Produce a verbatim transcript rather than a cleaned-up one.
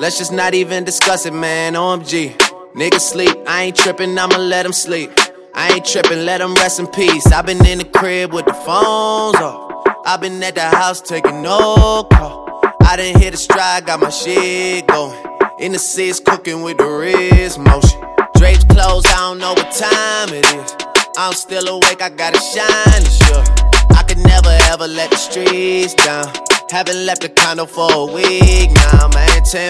Let's just not even discuss it, man. O M G. Niggas sleep, I ain't trippin', I'ma let them sleep. I ain't trippin', let them rest in peace. I been in the crib with the phones off. I been at the house taking no call. I done hit a stride, got my shit going. In the seats cooking with the wrist motion. Drapes closed, I don't know what time it is. I'm still awake, I gotta shine, sure. I could never ever let the streets down. Haven't left the condo for a week now, man.